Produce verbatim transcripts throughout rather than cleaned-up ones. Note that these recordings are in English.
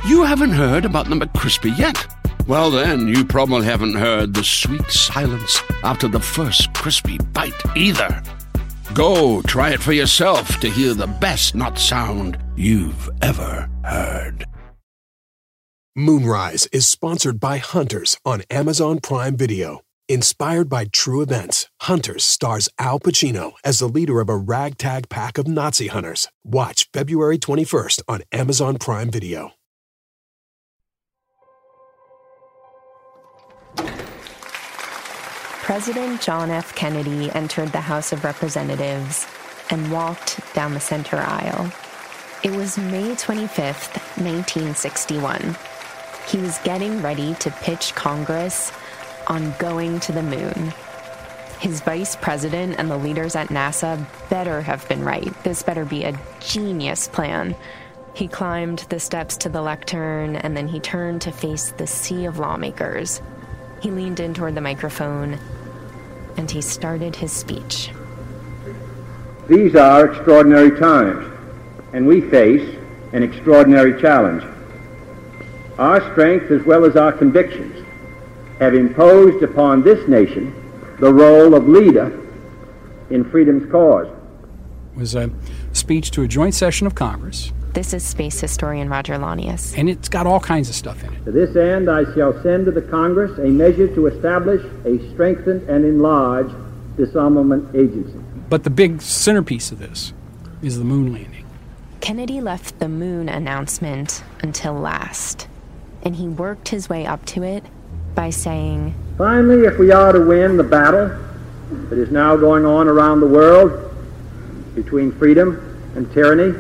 You haven't heard about the McCrispy yet? Well, then, you probably haven't heard the sweet silence after the first crispy bite either. Go try it for yourself to hear the best nut sound you've ever heard. Moonrise is sponsored by Hunters on Amazon Prime Video. Inspired by true events, Hunters stars Al Pacino as the leader of a ragtag pack of Nazi hunters. Watch February twenty-first on Amazon Prime Video. President John F. Kennedy entered the House of Representatives and walked down the center aisle. It was May twenty-fifth, nineteen sixty-one. He was getting ready to pitch Congress on going to the moon. His vice president and the leaders at NASA better have been right. This better be a genius plan. He climbed the steps to the lectern, and then he turned to face the sea of lawmakers. He leaned in toward the microphone, and he started his speech. These are extraordinary times, and we face an extraordinary challenge. Our strength, as well as our convictions, have imposed upon this nation the role of leader in freedom's cause. It was a speech to a joint session of Congress. This is space historian Roger Launius. And it's got all kinds of stuff in it. To this end, I shall send to the Congress a measure to establish a strengthened and enlarged disarmament agency. But the big centerpiece of this is the moon landing. Kennedy left the moon announcement until last, and he worked his way up to it by saying, "Finally, if we are to win the battle that is now going on around the world between freedom and tyranny,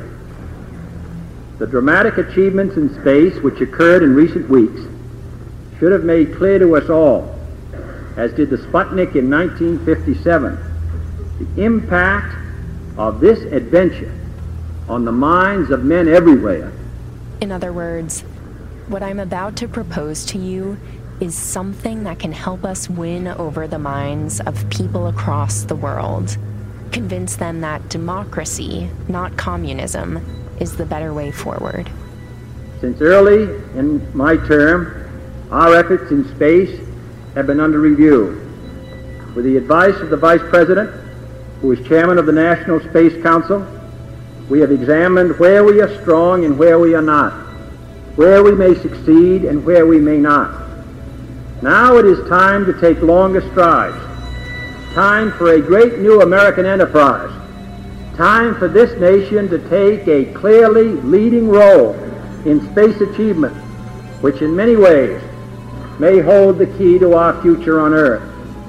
the dramatic achievements in space which occurred in recent weeks should have made clear to us all, as did the Sputnik in nineteen fifty-seven, the impact of this adventure on the minds of men everywhere." In other words, what I'm about to propose to you is something that can help us win over the minds of people across the world. Convince them that democracy, not communism, is the better way forward. Since early in my term, our efforts in space have been under review. With the advice of the Vice President, who is Chairman of the National Space Council, we have examined where we are strong and where we are not, where we may succeed and where we may not. Now it is time to take longer strides, time for a great new American enterprise, time for this nation to take a clearly leading role in space achievement, which in many ways may hold the key to our future on Earth.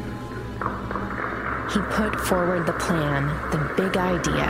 He put forward the plan, the big idea.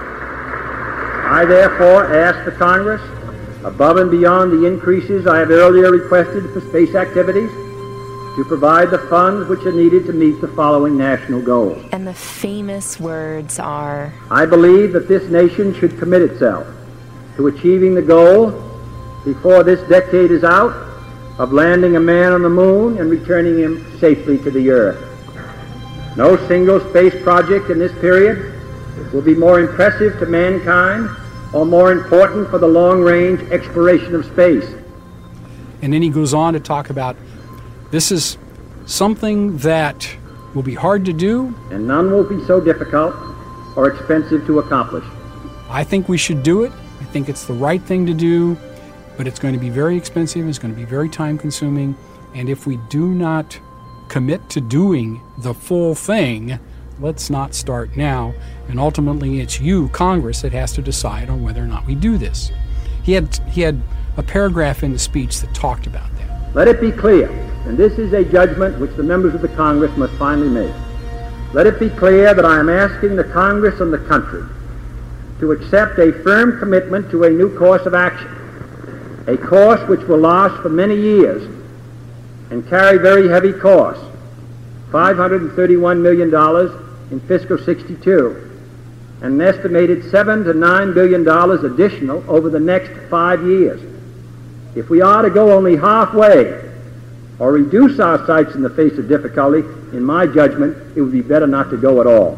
I therefore ask the Congress, above and beyond the increases I have earlier requested for space activities, to provide the funds which are needed to meet the following national goals. And the famous words are, I believe that this nation should commit itself to achieving the goal, before this decade is out, of landing a man on the moon and returning him safely to the Earth. No single space project in this period will be more impressive to mankind or more important for the long-range exploration of space. And then he goes on to talk about this is something that will be hard to do. And none will be so difficult or expensive to accomplish. I think we should do it. I think it's the right thing to do, but it's going to be very expensive. It's going to be very time-consuming. And if we do not commit to doing the full thing, let's not start now. And ultimately, it's you, Congress, that has to decide on whether or not we do this. He had, he had a paragraph in the speech that talked about that. Let it be clear, and this is a judgment which the members of the Congress must finally make. Let it be clear that I am asking the Congress and the country to accept a firm commitment to a new course of action, a course which will last for many years and carry very heavy costs, five hundred thirty-one million dollars in fiscal sixty-two, and an estimated seven to nine billion dollars additional over the next five years. If we are to go only halfway or reduce our sights in the face of difficulty, in my judgment, it would be better not to go at all.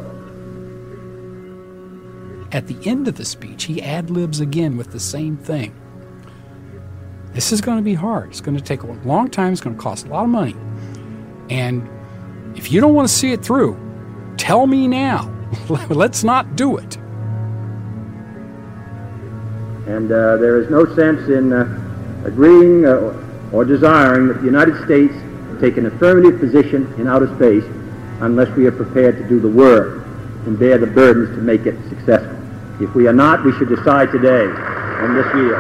At the end of the speech, he ad-libs again with the same thing. This is going to be hard. It's going to take a long time. It's going to cost a lot of money. And if you don't want to see it through, tell me now. Let's not do it. And uh, there is no sense in uh, agreeing uh, or desiring that the United States take an affirmative position in outer space unless we are prepared to do the work and bear the burdens to make it successful. If we are not, we should decide today on this year.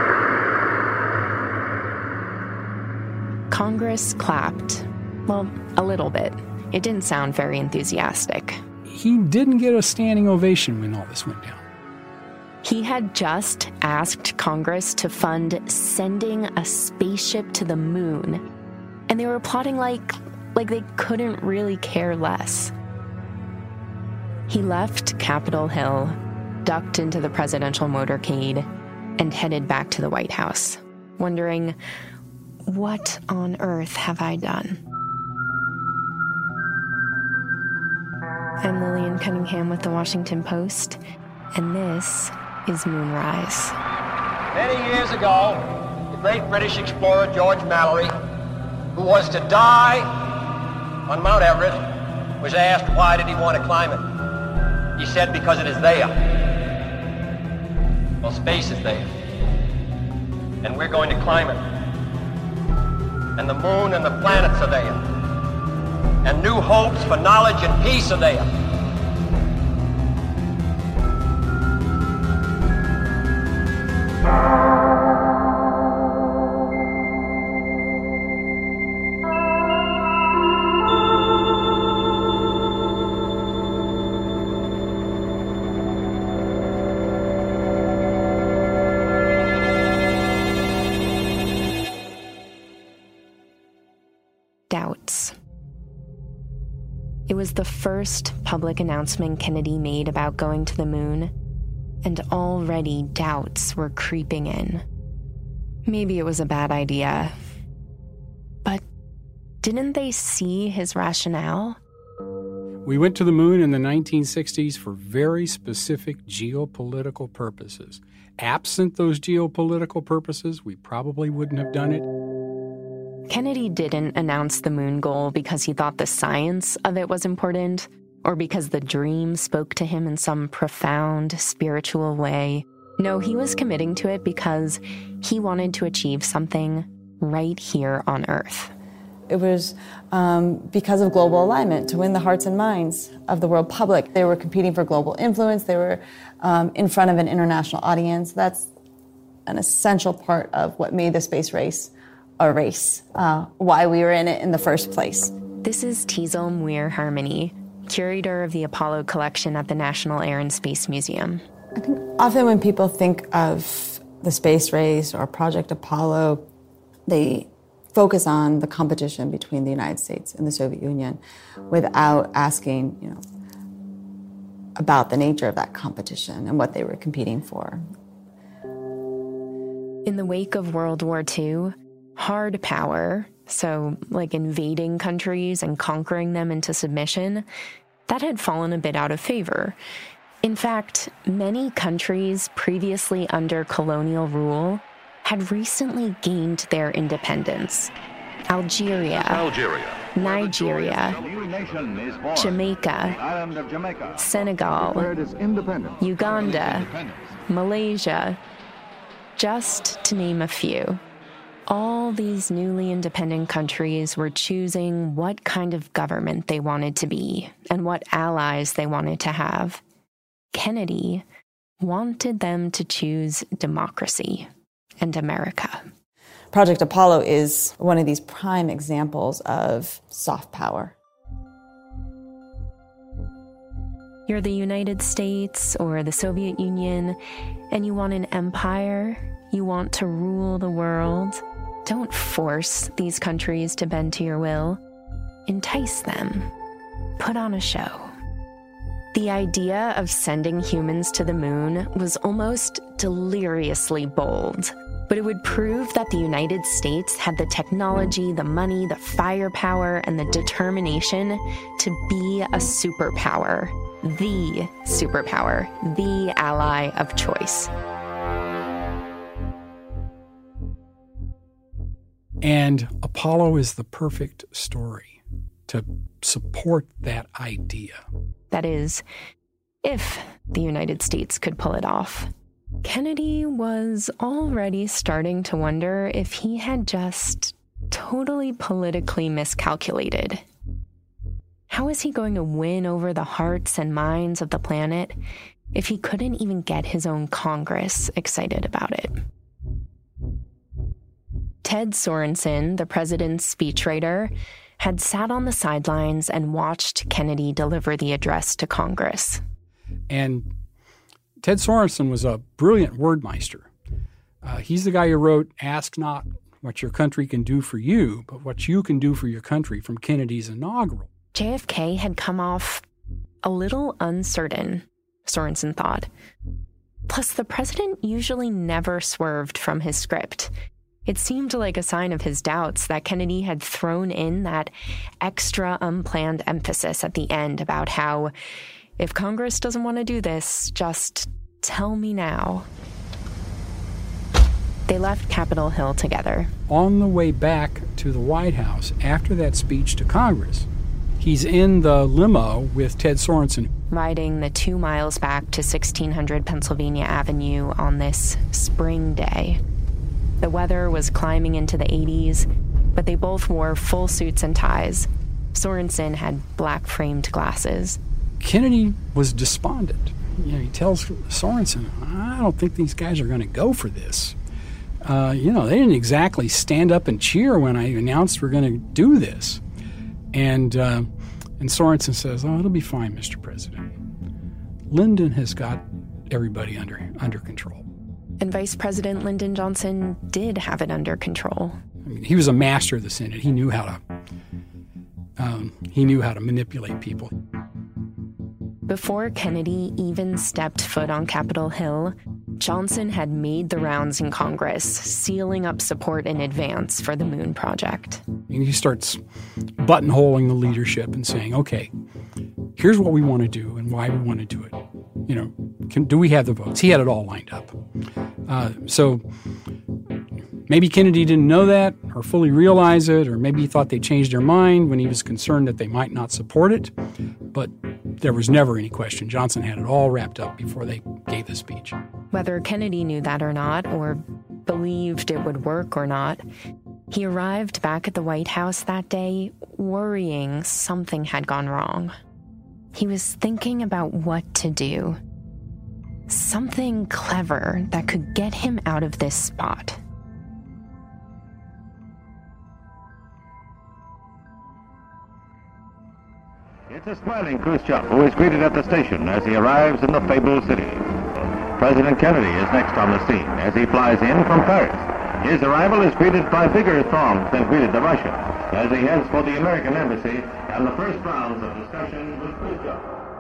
Congress clapped. Well, a little bit. It didn't sound very enthusiastic. He didn't get a standing ovation when all this went down. He had just asked Congress to fund sending a spaceship to the moon, and they were applauding like, like they couldn't really care less. He left Capitol Hill, ducked into the presidential motorcade, and headed back to the White House, wondering, what on earth have I done? I'm Lillian Cunningham with The Washington Post, and this is Moonrise. Many years ago, the great British explorer George Mallory, who was to die on Mount Everest, was asked why did he want to climb it. He said, because it is there. Well, space is there, and we're going to climb it. And the moon and the planets are there, and new hopes for knowledge and peace are there. Doubts. It was the first public announcement Kennedy made about going to the moon, and already doubts were creeping in. Maybe it was a bad idea, but didn't they see his rationale? We went to the moon in the nineteen sixties for very specific geopolitical purposes. Absent those geopolitical purposes, we probably wouldn't have done it. Kennedy didn't announce the moon goal because he thought the science of it was important, or because the dream spoke to him in some profound spiritual way. No, he was committing to it because he wanted to achieve something right here on Earth. It was um, because of global alignment, to win the hearts and minds of the world public. They were competing for global influence. They were um, in front of an international audience. That's an essential part of what made the space race a race, uh, why we were in it in the first place. This is Teasel Muir Harmony, curator of the Apollo collection at the National Air and Space Museum. I think often when people think of the space race or Project Apollo, they focus on the competition between the United States and the Soviet Union without asking, you know, about the nature of that competition and what they were competing for. In the wake of World War Two, hard power, so like invading countries and conquering them into submission, that had fallen a bit out of favor. In fact, many countries previously under colonial rule had recently gained their independence. Algeria, Algeria, Nigeria, Jamaica, island of Jamaica, Senegal, declared its independence. Uganda, Malaysia, just to name a few. All these newly independent countries were choosing what kind of government they wanted to be and what allies they wanted to have. Kennedy wanted them to choose democracy and America. Project Apollo is one of these prime examples of soft power. You're the United States or the Soviet Union, and you want an empire, you want to rule the world. Don't force these countries to bend to your will. Entice them. Put on a show. The idea of sending humans to the moon was almost deliriously bold, but it would prove that the United States had the technology, the money, the firepower, and the determination to be a superpower. The superpower. The ally of choice. And Apollo is the perfect story to support that idea. That is, if the United States could pull it off. Kennedy was already starting to wonder if he had just totally politically miscalculated. How is he going to win over the hearts and minds of the planet if he couldn't even get his own Congress excited about it? Ted Sorensen, the president's speechwriter, had sat on the sidelines and watched Kennedy deliver the address to Congress. And Ted Sorensen was a brilliant wordmeister. Uh, he's the guy who wrote, "Ask not what your country can do for you, but what you can do for your country," from Kennedy's inaugural. J F K had come off a little uncertain, Sorensen thought. Plus, the president usually never swerved from his script. It seemed like a sign of his doubts that Kennedy had thrown in that extra unplanned emphasis at the end about how, if Congress doesn't want to do this, just tell me now. They left Capitol Hill together. On the way back to the White House after that speech to Congress, he's in the limo with Ted Sorensen, riding the two miles back to sixteen hundred Pennsylvania Avenue on this spring day. The weather was climbing into the eighties, but they both wore full suits and ties. Sorensen had black-framed glasses. Kennedy was despondent. You know, he tells Sorensen, "I don't think these guys are going to go for this. Uh, you know, they didn't exactly stand up and cheer when I announced we're going to do this." And uh, and Sorensen says, "Oh, it'll be fine, Mister President. Lyndon has got everybody under under control." And Vice President Lyndon Johnson did have it under control. I mean, he was a master of the Senate. He knew how to um, he knew how to manipulate people. Before Kennedy even stepped foot on Capitol Hill, Johnson had made the rounds in Congress, sealing up support in advance for the Moon Project. And he starts buttonholing the leadership and saying, "Okay, here's what we want to do and why we want to do it. You know, can, do we have the votes?" He had it all lined up. Uh, so maybe Kennedy didn't know that or fully realize it, or maybe he thought they changed their mind when he was concerned that they might not support it. But there was never any question. Johnson had it all wrapped up before they gave the speech. Whether Kennedy knew that or not, or believed it would work or not, he arrived back at the White House that day worrying something had gone wrong. He was thinking about what to do. Something clever that could get him out of this spot. It's a smiling Khrushchev who is greeted at the station as he arrives in the fabled city. President Kennedy is next on the scene as he flies in from Paris. His arrival is greeted by bigger throngs than greeted the Russian, as he heads for the American embassy and the first rounds of discussion with Khrushchev.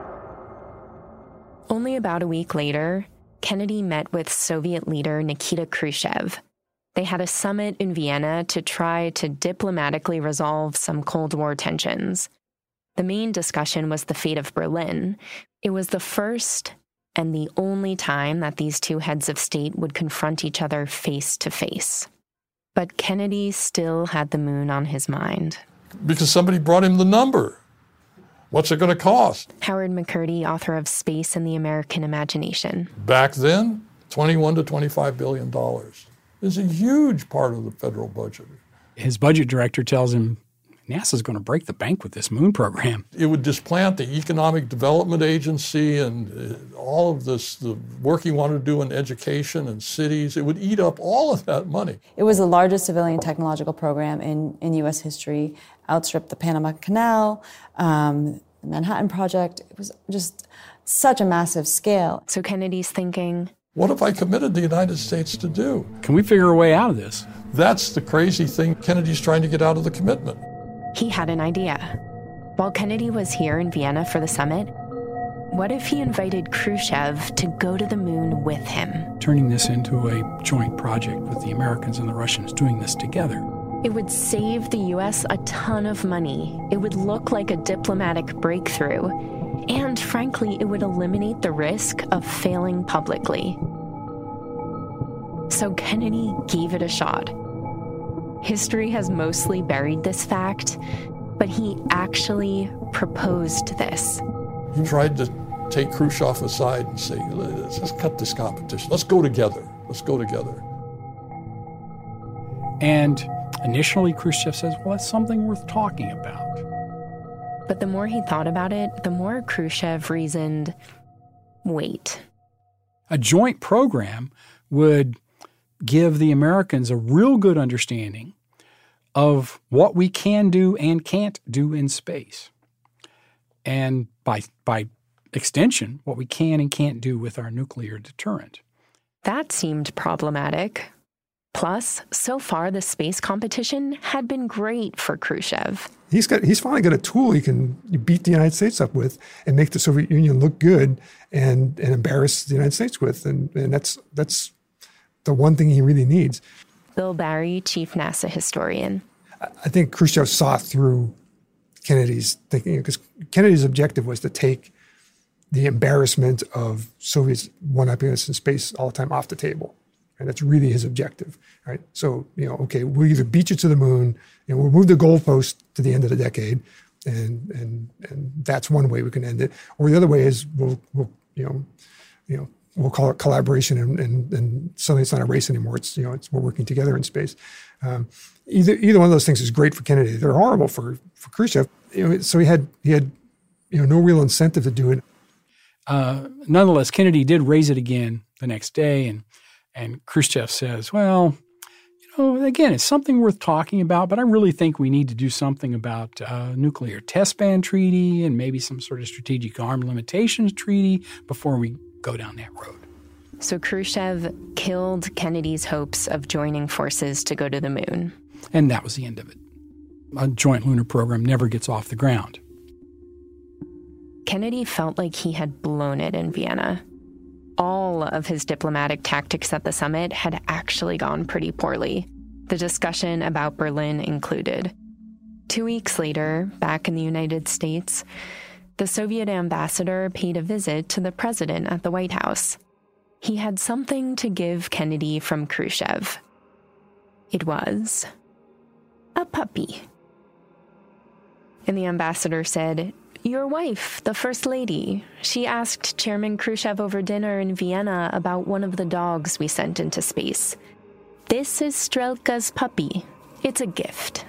Only about a week later, Kennedy met with Soviet leader Nikita Khrushchev. They had a summit in Vienna to try to diplomatically resolve some Cold War tensions. The main discussion was the fate of Berlin. It was the first and the only time that these two heads of state would confront each other face to face. But Kennedy still had the moon on his mind. Because somebody brought him the number. What's it going to cost? Howard McCurdy, author of Space and the American Imagination. Back then, twenty-one to twenty-five billion dollars is a huge part of the federal budget. His budget director tells him, NASA's going to break the bank with this moon program. It would displant the Economic Development Agency and uh, all of this, the work he wanted to do in education and cities. It would eat up all of that money. It was the largest civilian technological program in, in U S history, outstripped the Panama Canal, um, the Manhattan Project. It was just such a massive scale. So Kennedy's thinking, what have I committed the United States to do? Can we figure a way out of this? That's the crazy thing. Kennedy's trying to get out of the commitment. He had an idea. While Kennedy was here in Vienna for the summit, what if he invited Khrushchev to go to the moon with him? Turning this into a joint project with the Americans and the Russians, doing this together. It would save the U S a ton of money. It would look like a diplomatic breakthrough. And frankly, it would eliminate the risk of failing publicly. So Kennedy gave it a shot. History has mostly buried this fact, but he actually proposed this. He tried to take Khrushchev aside and say, let's just cut this competition. Let's go together. Let's go together. And initially, Khrushchev says, well, that's something worth talking about. But the more he thought about it, the more Khrushchev reasoned, wait. A joint program would give the Americans a real good understanding of what we can do and can't do in space. And by by extension, what we can and can't do with our nuclear deterrent. That seemed problematic. Plus, so far the space competition had been great for Khrushchev. He's got he's finally got a tool he can beat the United States up with and make the Soviet Union look good and, and embarrass the United States with. And, and that's that's the one thing he really needs. Bill Barry, chief NASA historian. I think Khrushchev saw through Kennedy's thinking, because Kennedy's objective was to take the embarrassment of Soviets one-upping us in space all the time off the table. And that's really his objective, right? So, you know, okay, we'll either beat you to the moon, and we'll move the goalpost to the end of the decade, and and and that's one way we can end it. Or the other way is we'll we'll you know, you know, we'll call it collaboration, and and, and suddenly it's not a race anymore. It's you know, it's we're working together in space. Um, either either one of those things is great for Kennedy. They're horrible for for Khrushchev. You know, so he had he had you know no real incentive to do it. Uh, nonetheless, Kennedy did raise it again the next day, and. And Khrushchev says, well, you know, again, it's something worth talking about, but I really think we need to do something about uh, nuclear test ban treaty and maybe some sort of strategic arm limitations treaty before we go down that road. So Khrushchev killed Kennedy's hopes of joining forces to go to the moon. And that was the end of it. A joint lunar program never gets off the ground. Kennedy felt like he had blown it in Vienna. All of his diplomatic tactics at the summit had actually gone pretty poorly, the discussion about Berlin included. Two weeks later, back in the United States, the Soviet ambassador paid a visit to the president at the White House. He had something to give Kennedy from Khrushchev. It was a puppy. And the ambassador said, "Your wife, the First Lady, she asked Chairman Khrushchev over dinner in Vienna about one of the dogs we sent into space. This is Strelka's puppy. It's a gift."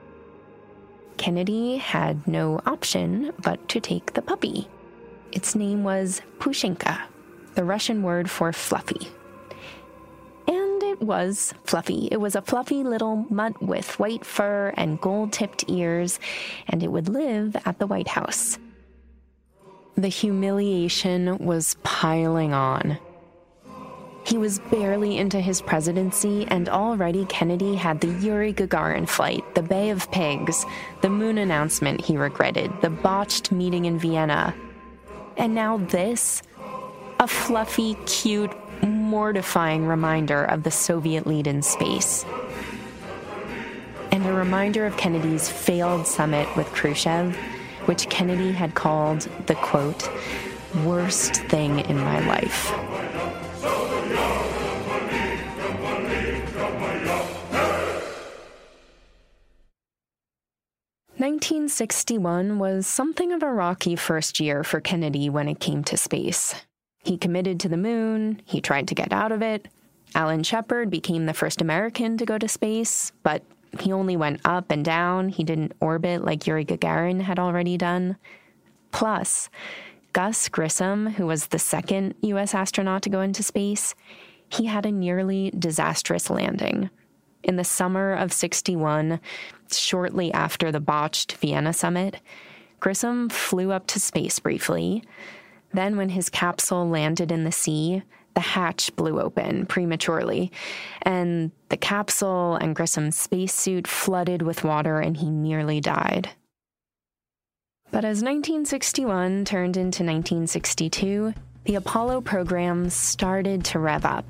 Kennedy had no option but to take the puppy. Its name was Pushinka, the Russian word for fluffy. And it was fluffy. It was a fluffy little mutt with white fur and gold-tipped ears, and it would live at the White House. The humiliation was piling on. He was barely into his presidency, and already Kennedy had the Yuri Gagarin flight, the Bay of Pigs, the moon announcement he regretted, the botched meeting in Vienna. And now this, a fluffy, cute, mortifying reminder of the Soviet lead in space. And a reminder of Kennedy's failed summit with Khrushchev, which Kennedy had called the, quote, worst thing in my life. nineteen sixty-one was something of a rocky first year for Kennedy when it came to space. He committed to the moon, he tried to get out of it. Alan Shepard became the first American to go to space, but he only went up and down. He didn't orbit like Yuri Gagarin had already done. Plus, Gus Grissom, who was the second U S astronaut to go into space, he had a nearly disastrous landing. In the summer of sixty-one, shortly after the botched Vienna summit, Grissom flew up to space briefly. Then when his capsule landed in the sea, the hatch blew open prematurely, and the capsule and Grissom's spacesuit flooded with water, and he nearly died. But as nineteen sixty-one turned into nineteen sixty-two, the Apollo program started to rev up.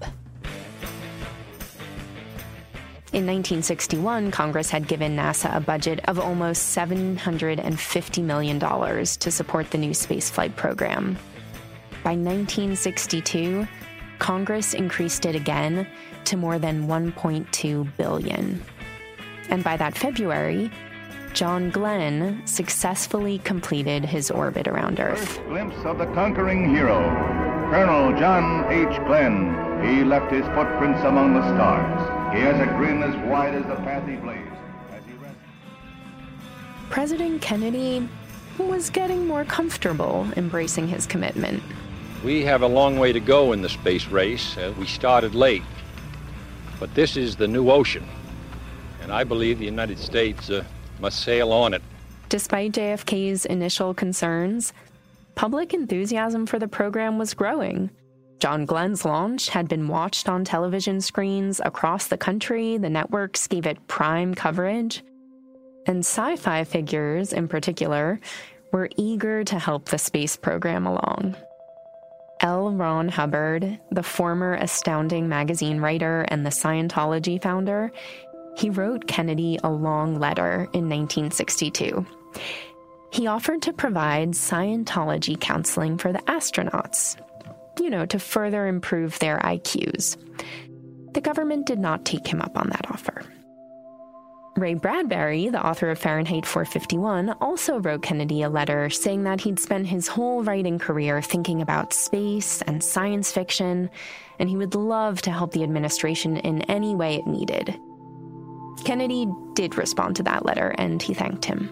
In nineteen sixty-one, Congress had given NASA a budget of almost seven hundred fifty million dollars to support the new spaceflight program. By nineteen sixty-two, Congress increased it again to more than one point two billion dollars. And by that February, John Glenn successfully completed his orbit around Earth. First glimpse of the conquering hero, Colonel John H. Glenn. He left his footprints among the stars. He has a grin as wide as the path he blazed. As he rests. President Kennedy was getting more comfortable embracing his commitment. We have a long way to go in the space race. Uh, we started late. But this is the new ocean. And I believe the United States uh, must sail on it. Despite J F K's initial concerns, public enthusiasm for the program was growing. John Glenn's launch had been watched on television screens across the country. The networks gave it prime coverage. And sci-fi figures, in particular, were eager to help the space program along. L. Ron Hubbard, the former Astounding magazine writer and the Scientology founder, he wrote Kennedy a long letter in nineteen sixty-two. He offered to provide Scientology counseling for the astronauts, you know, to further improve their I Qs. The government did not take him up on that offer. Ray Bradbury, the author of Fahrenheit four fifty-one, also wrote Kennedy a letter saying that he'd spent his whole writing career thinking about space and science fiction, and he would love to help the administration in any way it needed. Kennedy did respond to that letter, and he thanked him.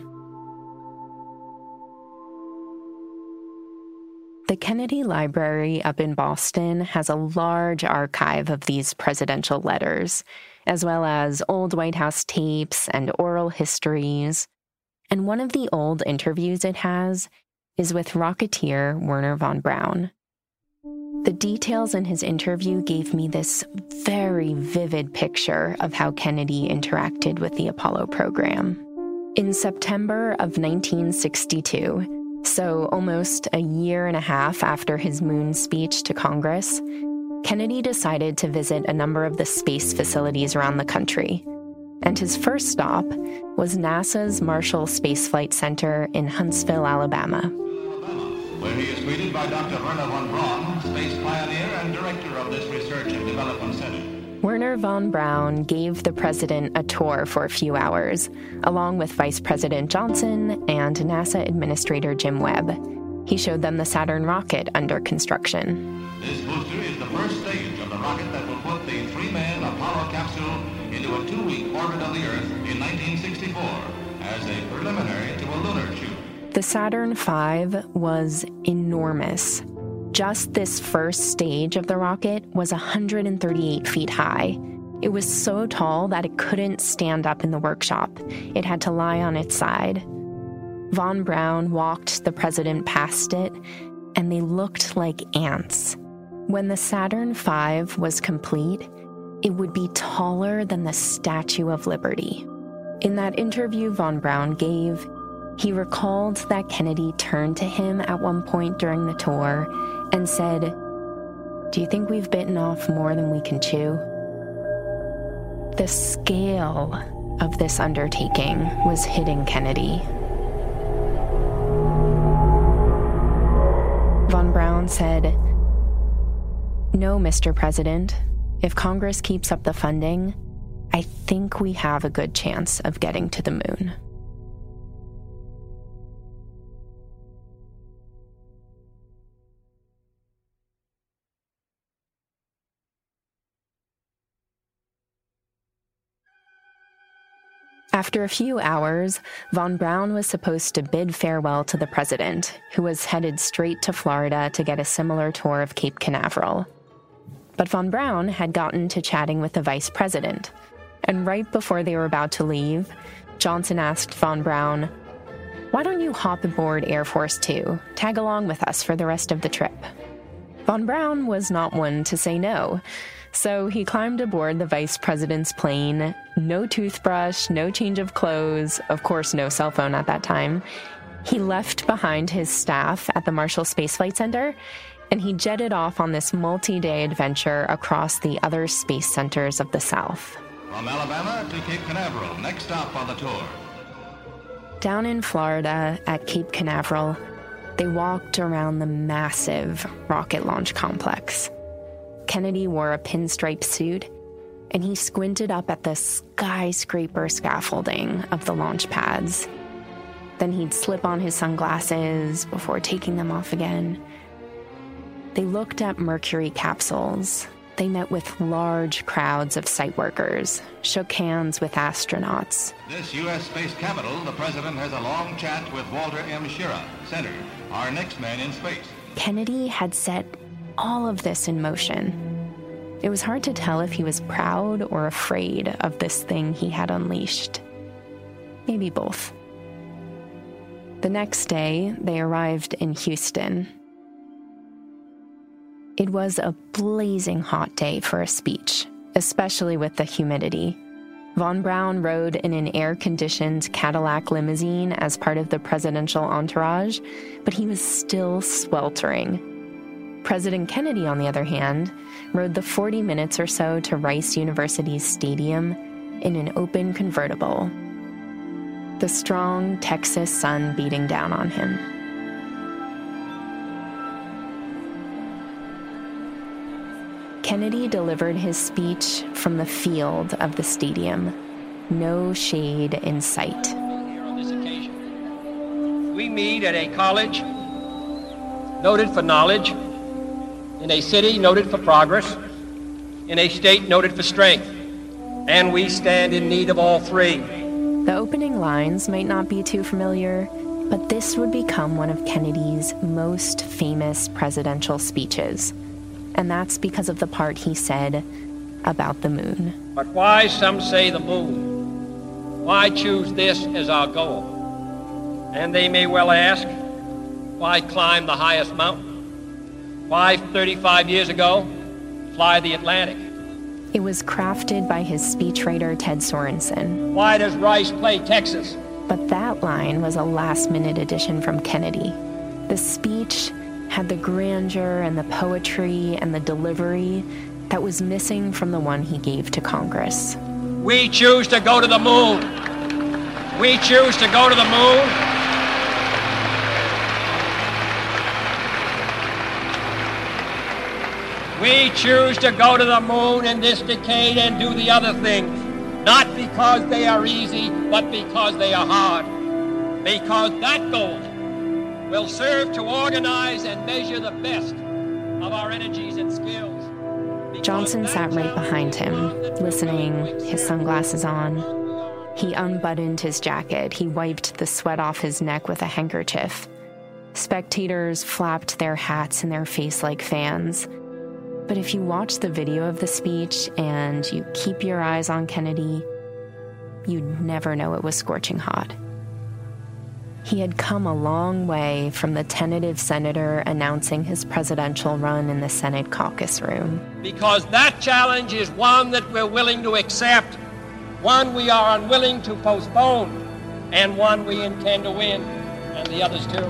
The Kennedy Library up in Boston has a large archive of these presidential letters, as well as old White House tapes and oral histories. And one of the old interviews it has is with Rocketeer Wernher von Braun. The details in his interview gave me this very vivid picture of how Kennedy interacted with the Apollo program. In September of nineteen sixty-two, so almost a year and a half after his moon speech to Congress, Kennedy decided to visit a number of the space facilities around the country. And his first stop was NASA's Marshall Space Flight Center in Huntsville, Alabama. Where he is greeted by Doctor Wernher von Braun, space pioneer and director of this Research and Development Center. Wernher von Braun gave the president a tour for a few hours, along with Vice President Johnson and NASA Administrator Jim Webb. He showed them the Saturn rocket under construction. This booster is the first stage of the rocket that will put the three-man Apollo capsule into a two-week orbit of the Earth in nineteen sixty-four as a preliminary to a lunar shoot. The Saturn five was enormous. Just this first stage of the rocket was one hundred thirty-eight feet high. It was so tall that it couldn't stand up in the workshop. It had to lie on its side. Von Braun walked the president past it, and they looked like ants. When the Saturn five was complete, it would be taller than the Statue of Liberty. In that interview Von Braun gave, he recalled that Kennedy turned to him at one point during the tour and said, "Do you think we've bitten off more than we can chew?" The scale of this undertaking was hitting Kennedy. Von Braun said, "No, Mister President, if Congress keeps up the funding, I think we have a good chance of getting to the moon." After a few hours, von Braun was supposed to bid farewell to the president, who was headed straight to Florida to get a similar tour of Cape Canaveral. But von Braun had gotten to chatting with the vice president, and right before they were about to leave, Johnson asked von Braun, "Why don't you hop aboard Air Force Two, tag along with us for the rest of the trip?" Von Braun was not one to say no, so he climbed aboard the vice president's plane. No toothbrush, no change of clothes, of course no cell phone at that time. He left behind his staff at the Marshall Space Flight Center, and he jetted off on this multi-day adventure across the other space centers of the South. From Alabama to Cape Canaveral, next stop on the tour. Down in Florida at Cape Canaveral, they walked around the massive rocket launch complex. Kennedy wore a pinstripe suit, and he squinted up at the skyscraper scaffolding of the launch pads. Then he'd slip on his sunglasses before taking them off again. They looked at Mercury capsules. They met with large crowds of site workers, shook hands with astronauts. This U S space capital, the president has a long chat with Walter M. Schirra, Center, our next man in space. Kennedy had set all of this in motion. It was hard to tell if he was proud or afraid of this thing he had unleashed. Maybe both. The next day, they arrived in Houston. It was a blazing hot day for a speech, especially with the humidity. Von Braun rode in an air-conditioned Cadillac limousine as part of the presidential entourage, but he was still sweltering. President Kennedy, on the other hand, rode the forty minutes or so to Rice University's stadium in an open convertible, the strong Texas sun beating down on him. Kennedy delivered his speech from the field of the stadium, no shade in sight. Here on this occasion, we meet at a college noted for knowledge, in a city noted for progress, in a state noted for strength, and we stand in need of all three. The opening lines might not be too familiar, but this would become one of Kennedy's most famous presidential speeches. And that's because of the part he said about the moon. But why, some say, the moon? Why choose this as our goal? And they may well ask, why climb the highest mountain? Why, thirty-five years ago, fly the Atlantic? It was crafted by his speechwriter Ted Sorensen. Why does Rice play Texas? But that line was a last-minute addition from Kennedy. The speech had the grandeur and the poetry and the delivery that was missing from the one he gave to Congress. We choose to go to the moon. We choose to go to the moon. We choose to go to the moon in this decade and do the other things, not because they are easy, but because they are hard. Because that goal will serve to organize and measure the best of our energies and skills. Because Johnson sat right behind him, listening, his sunglasses on. He unbuttoned his jacket. He wiped the sweat off his neck with a handkerchief. Spectators flapped their hats in their face like fans. But if you watch the video of the speech and you keep your eyes on Kennedy, you'd never know it was scorching hot. He had come a long way from the tentative senator announcing his presidential run in the Senate caucus room. Because that challenge is one that we're willing to accept, one we are unwilling to postpone, and one we intend to win, and the others too.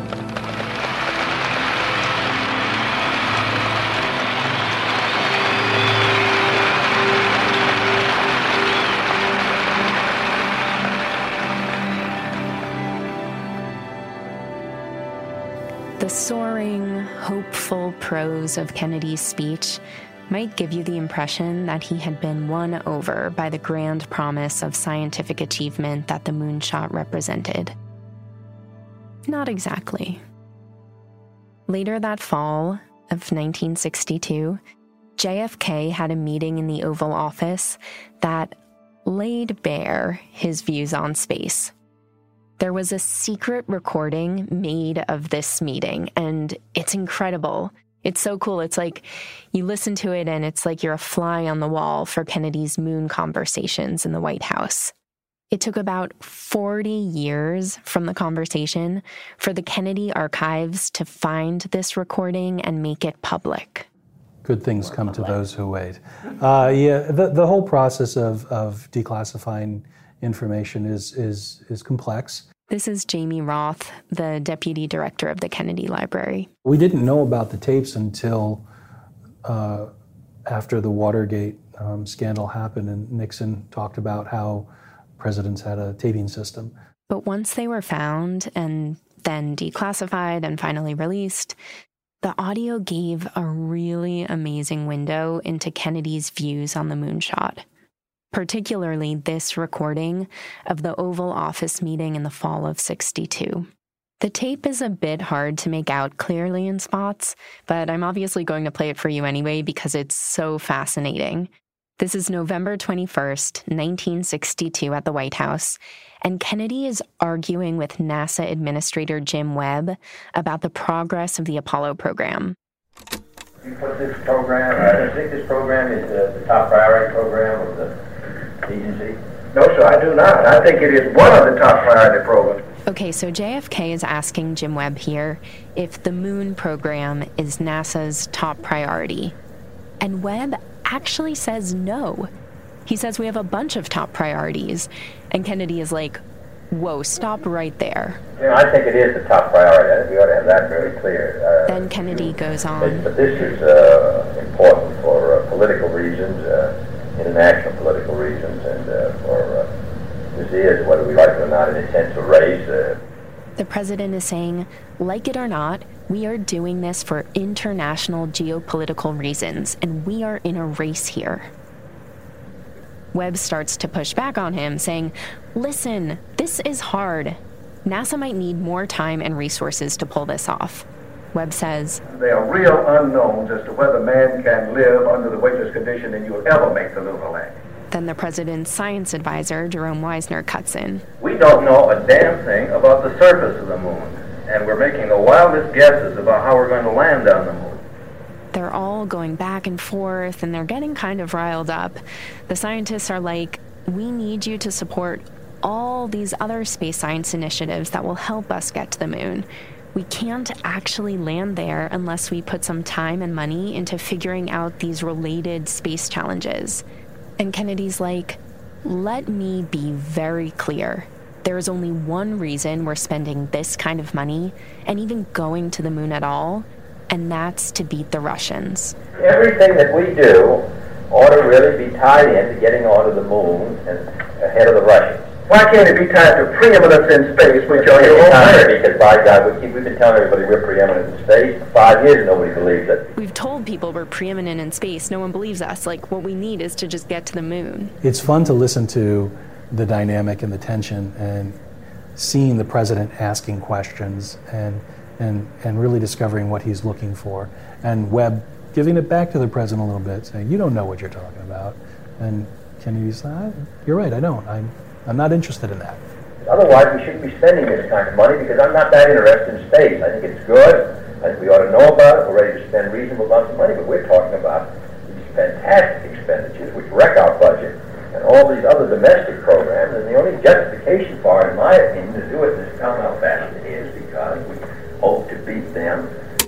The soaring, hopeful prose of Kennedy's speech might give you the impression that he had been won over by the grand promise of scientific achievement that the moonshot represented. Not exactly. Later that fall of nineteen sixty-two, J F K had a meeting in the Oval Office that laid bare his views on space. There was a secret recording made of this meeting, and it's incredible. It's so cool. It's like you listen to it, and it's like you're a fly on the wall for Kennedy's moon conversations in the White House. It took about forty years from the conversation for the Kennedy archives to find this recording and make it public. Good things come to those who wait. Uh, yeah, the, the whole process of, of declassifying information is, is, is complex. This is Jamie Roth, the deputy director of the Kennedy Library. We didn't know about the tapes until uh, after the Watergate um, scandal happened, and Nixon talked about how presidents had a taping system. But once they were found and then declassified and finally released, the audio gave a really amazing window into Kennedy's views on the moonshot. particularly this recording of the Oval Office meeting in the fall of sixty-two. The tape is a bit hard to make out clearly in spots, but I'm obviously going to play it for you anyway because it's so fascinating. This is November twenty-first, nineteen sixty-two at the White House, and Kennedy is arguing with NASA Administrator Jim Webb about the progress of the Apollo program. You put this program, uh, I think this program is uh, the top priority program of the agency? No, sir, I do not. I think it is one of the top priority programs. Okay, so J F K is asking Jim Webb here if the moon program is NASA's top priority. And Webb actually says no. He says we have a bunch of top priorities. And Kennedy is like, whoa, stop right there. You know, I think it is the top priority. I think we ought to have that very clear. Uh, then Kennedy goes on. But this is uh, important for uh, political reasons, uh, international political reasons, and uh, for uh, this is, whether we like it or not, an intent to raise. Uh, the president is saying, like it or not, we are doing this for international geopolitical reasons, and we are in a race here. Webb starts to push back on him, saying, listen, this is hard. NASA might need more time and resources to pull this off. Webb says, there are real unknowns as to whether man can live under the weightless condition and you'll ever make the lunar landing. Then the president's science advisor, Jerome Wisner, cuts in. We don't know a damn thing about the surface of the moon, and we're making the wildest guesses about how we're going to land on the moon. They're all going back and forth, and they're getting kind of riled up. The scientists are like, we need you to support all these other space science initiatives that will help us get to the moon. We can't actually land there unless we put some time and money into figuring out these related space challenges. And Kennedy's like, let me be very clear. There is only one reason we're spending this kind of money and even going to the moon at all, and that's to beat the Russians. Everything that we do ought to really be tied into getting onto the moon and ahead of the Russians. Why can't it be tied to preeminence in space, which are your own matter? Because, by God, we keep, we've been telling everybody we're preeminent in space for five years and nobody believes it. We've told people we're preeminent in space. No one believes us. Like, what we need is to just get to the moon. It's fun to listen to the dynamic and the tension and seeing the president asking questions and and and really discovering what he's looking for. And Webb giving it back to the president a little bit, saying, you don't know what you're talking about. And Kennedy's like, you're right, I don't. I'm, I'm not interested in that. Otherwise, we shouldn't be spending this kind of money because I'm not that interested in space. I think it's good. I think we ought to know about it. We're ready to spend reasonable amounts of money, but we're talking about these fantastic expenditures which wreck our budget and all these other domestic programs, and the only justification for it, in my opinion, to do it in this compound fashion is because we hope to beat them.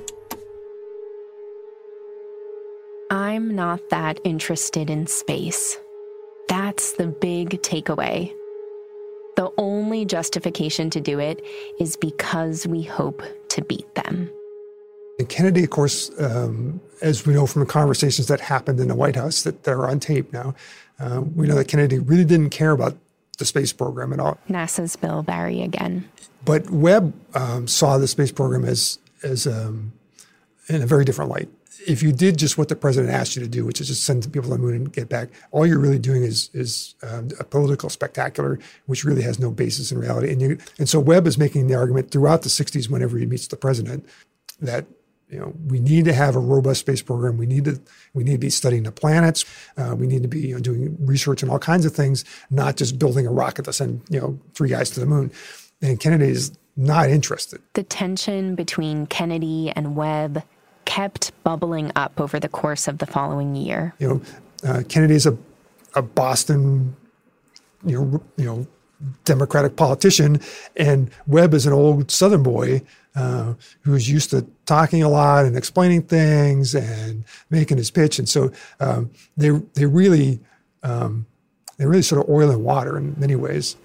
I'm not that interested in space. That's the big takeaway. The only justification to do it is because we hope to beat them. And Kennedy, of course, um, as we know from the conversations that happened in the White House that they're on tape now, uh, we know that Kennedy really didn't care about the space program at all. NASA's Bill Barry again. But Webb um, saw the space program as as um, in a very different light. If you did just what the president asked you to do, which is just send people to the moon and get back, all you're really doing is is um, a political spectacular, which really has no basis in reality. And you, and so Webb is making the argument throughout the sixties, whenever he meets the president, that you know we need to have a robust space program. We need to we need to be studying the planets. Uh, we need to be you know, doing research and all kinds of things, not just building a rocket to send you know three guys to the moon. And Kennedy is not interested. The tension between Kennedy and Webb kept bubbling up over the course of the following year. You know, uh, Kennedy's a, a Boston, you know, you know, Democratic politician, and Webb is an old Southern boy uh, who's used to talking a lot and explaining things and making his pitch, and so um, they they really um, they really sort of oil and water in many ways.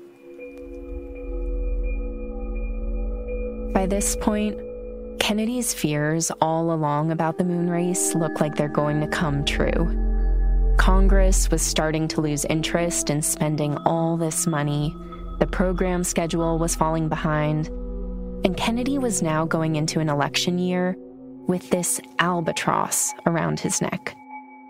By this point, Kennedy's fears all along about the moon race look like they're going to come true. Congress was starting to lose interest in spending all this money. The program schedule was falling behind. And Kennedy was now going into an election year with this albatross around his neck.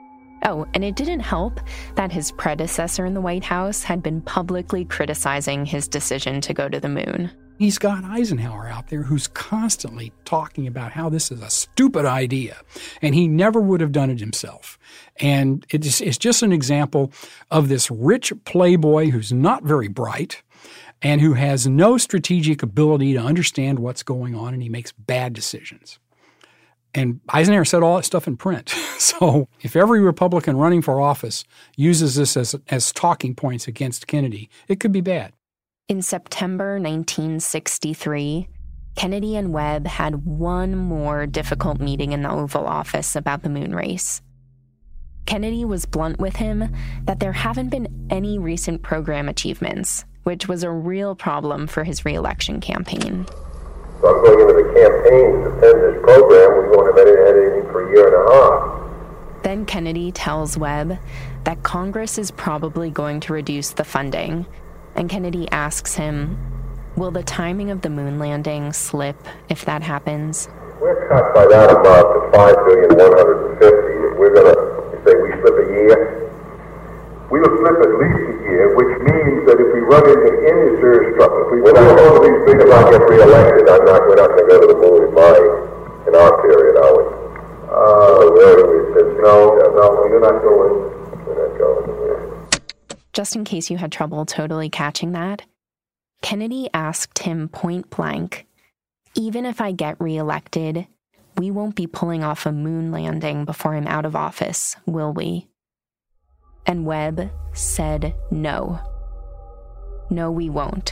Oh, and it didn't help that his predecessor in the White House had been publicly criticizing his decision to go to the moon. He's got Eisenhower out there who's constantly talking about how this is a stupid idea, and he never would have done it himself. And it's, it's just an example of this rich playboy who's not very bright and who has no strategic ability to understand what's going on, and he makes bad decisions. And Eisenhower said all that stuff in print. So if every Republican running for office uses this as, as talking points against Kennedy, it could be bad. In September nineteen sixty-three, Kennedy and Webb had one more difficult meeting in the Oval Office about the moon race. Kennedy was blunt with him that there haven't been any recent program achievements, which was a real problem for his re-election campaign. So I'm going into the campaign to defend this program. We won't have had anything for a year and a half. Then Kennedy tells Webb that Congress is probably going to reduce the funding, and Kennedy asks him, will the timing of the moon landing slip if that happens? We're cut by that amount to five billion one hundred fifty. If we're going to say we slip a year, we will slip at least a year, which means that if we run into any serious trouble, if we we're not going to be big about get re-elected, I'm not, we're not going to go to the moon in my, in our period, are we? Uh, no, no, you're not going. We're not going. Just in case you had trouble totally catching that, Kennedy asked him point blank, even if I get reelected, we won't be pulling off a moon landing before I'm out of office, will we? And Webb said no. No, we won't.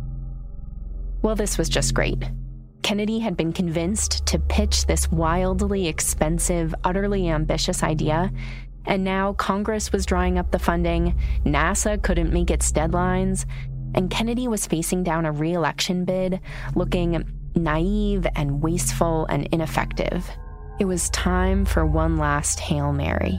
Well, this was just great. Kennedy had been convinced to pitch this wildly expensive, utterly ambitious idea, and now Congress was drawing up the funding, NASA couldn't make its deadlines, and Kennedy was facing down a re-election bid looking naive and wasteful and ineffective. It was time for one last Hail Mary.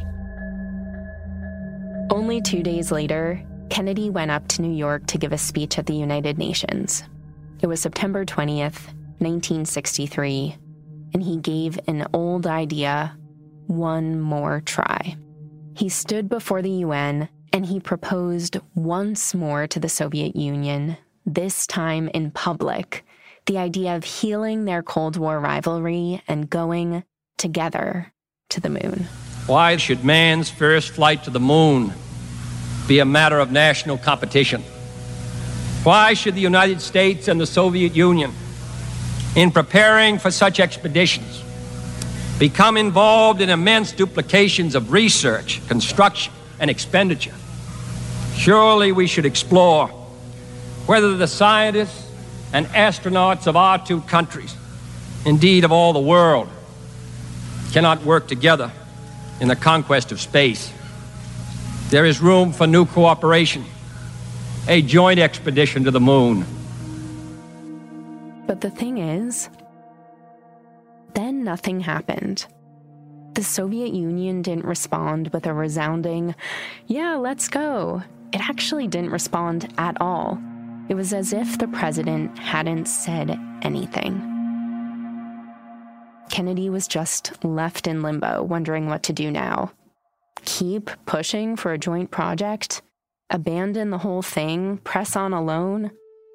Only two days later, Kennedy went up to New York to give a speech at the United Nations. It was September twentieth, nineteen sixty-three, and he gave an old idea one more try. He stood before the U N and he proposed once more to the Soviet Union, this time in public, the idea of healing their Cold War rivalry and going together to the moon. Why should man's first flight to the moon be a matter of national competition? Why should the United States and the Soviet Union, in preparing for such expeditions, become involved in immense duplications of research, construction, and expenditure? Surely we should explore whether the scientists and astronauts of our two countries, indeed of all the world, cannot work together in the conquest of space. There is room for new cooperation, a joint expedition to the moon. But the thing is, then nothing happened. The Soviet Union didn't respond with a resounding, yeah, let's go. It actually didn't respond at all. It was as if the president hadn't said anything. Kennedy was just left in limbo, wondering what to do now. Keep pushing for a joint project? Abandon the whole thing? Press on alone?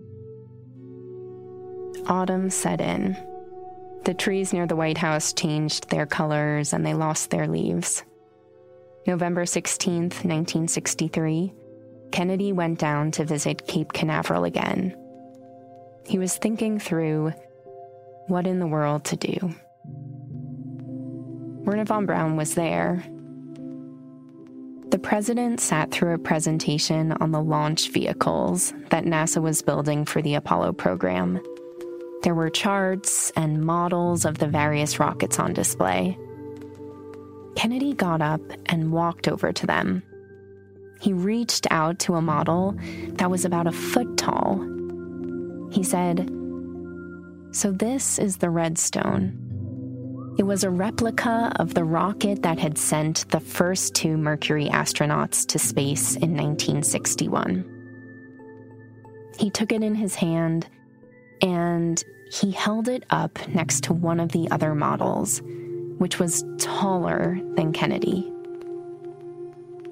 Autumn set in. The trees near the White House changed their colors and they lost their leaves. November sixteenth, nineteen sixty-three, Kennedy went down to visit Cape Canaveral again. He was thinking through what in the world to do. Wernher von Braun was there. The president sat through a presentation on the launch vehicles that NASA was building for the Apollo program. There were charts and models of the various rockets on display. Kennedy got up and walked over to them. He reached out to a model that was about a foot tall. He said, "So this is the Redstone." It was a replica of the rocket that had sent the first two Mercury astronauts to space in nineteen sixty-one. He took it in his hand, and he held it up next to one of the other models, which was taller than Kennedy.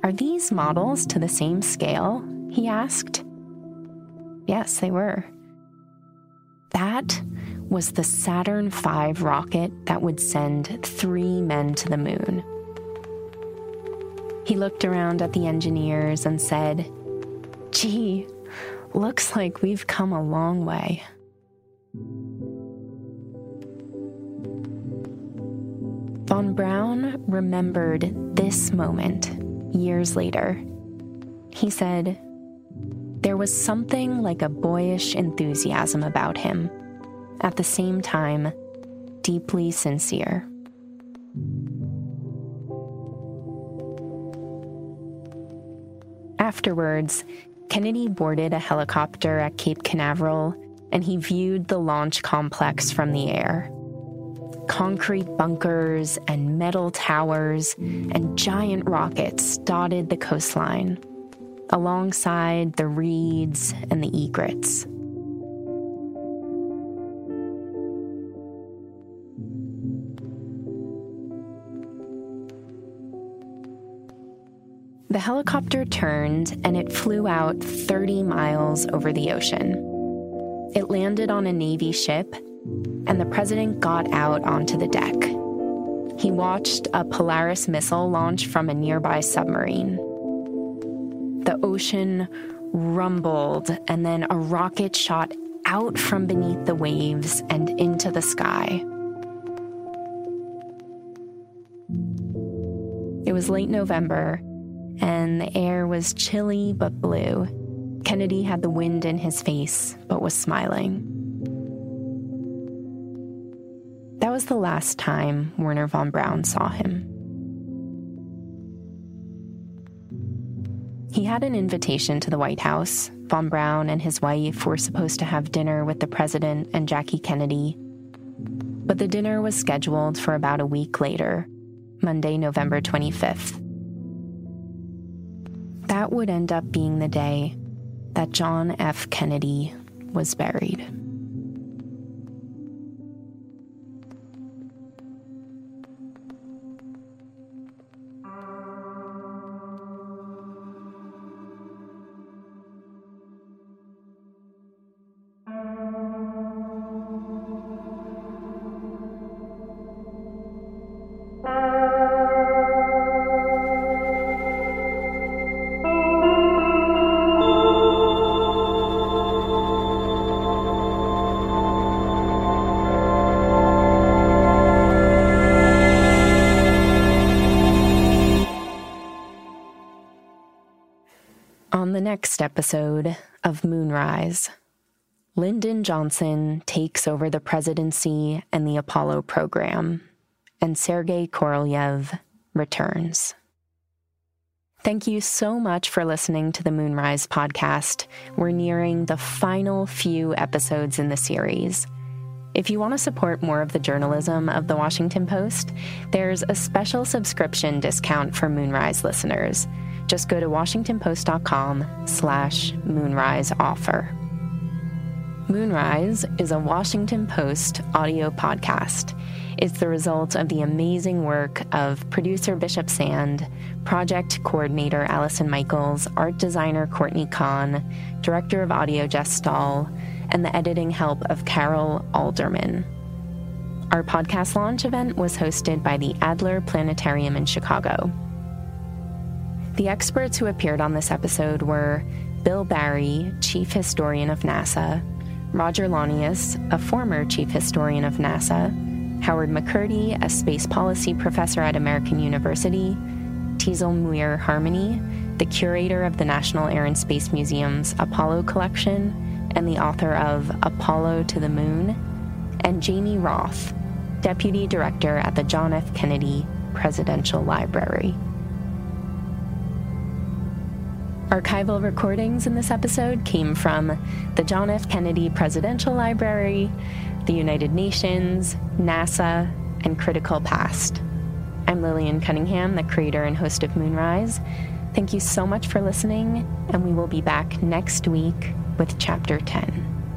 "Are these models to the same scale?" he asked. Yes, they were. That was the Saturn five rocket that would send three men to the moon. He looked around at the engineers and said, "Gee, looks like we've come a long way." Von Braun remembered this moment years later. He said, "There was something like a boyish enthusiasm about him, at the same time, deeply sincere." Afterwards, Kennedy boarded a helicopter at Cape Canaveral, and he viewed the launch complex from the air. Concrete bunkers and metal towers and giant rockets dotted the coastline, alongside the reeds and the egrets. The helicopter turned and it flew out thirty miles over the ocean. It landed on a Navy ship, and the president got out onto the deck. He watched a Polaris missile launch from a nearby submarine. The ocean rumbled, and then a rocket shot out from beneath the waves and into the sky. It was late November, and the air was chilly but blue. Kennedy had the wind in his face, but was smiling. That was the last time Wernher von Braun saw him. He had an invitation to the White House. Von Braun and his wife were supposed to have dinner with the president and Jackie Kennedy. But the dinner was scheduled for about a week later, Monday, November twenty-fifth. That would end up being the day that John F. Kennedy was buried. On the next episode of Moonrise, Lyndon Johnson takes over the presidency and the Apollo program, and Sergei Korolev returns. Thank you so much for listening to the Moonrise podcast. We're nearing the final few episodes in the series. If you want to support more of the journalism of The Washington Post, there's a special subscription discount for Moonrise listeners. Just go to washingtonpost.com slash moonrise offer. Moonrise is a Washington Post audio podcast. It's the result of the amazing work of producer Bishop Sand, project coordinator Allison Michaels, art designer Courtney Kahn, director of audio Jess Stahl, and the editing help of Carol Alderman. Our podcast launch event was hosted by the Adler Planetarium in Chicago. The experts who appeared on this episode were Bill Barry, Chief Historian of NASA, Roger Launius, a former Chief Historian of NASA, Howard McCurdy, a space policy professor at American University, Teasel Muir Harmony, the curator of the National Air and Space Museum's Apollo collection and the author of Apollo to the Moon, and Jamie Roth, deputy director at the John F. Kennedy Presidential Library. Archival recordings in this episode came from the John F. Kennedy Presidential Library, the United Nations, NASA, and Critical Past. I'm Lillian Cunningham, the creator and host of Moonrise. Thank you so much for listening, and we will be back next week with Chapter ten.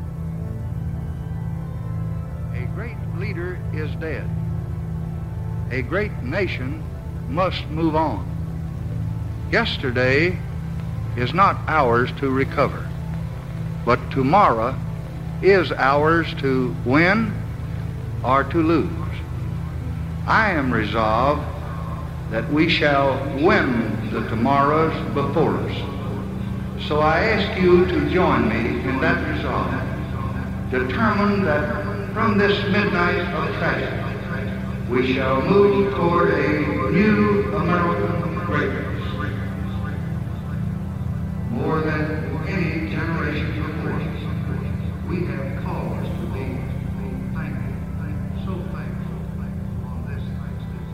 A great leader is dead. A great nation must move on. Yesterday is not ours to recover, but tomorrow is ours to win or to lose. I am resolved that we shall win the tomorrows before us. So I ask you to join me in that resolve, determined that from this midnight of tragedy, we shall move toward a new American greatness. More than any generation before us, we have cause to be thankful, so thankful on this Thanksgiving.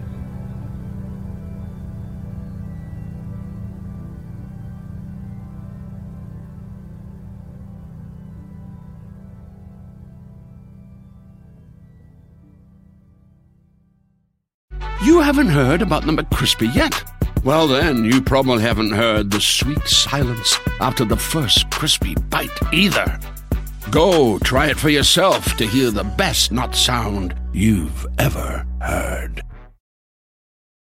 You haven't heard about the McCrispy yet? Well, then, you probably haven't heard the sweet silence after the first crispy bite either. Go try it for yourself to hear the best nut sound you've ever heard.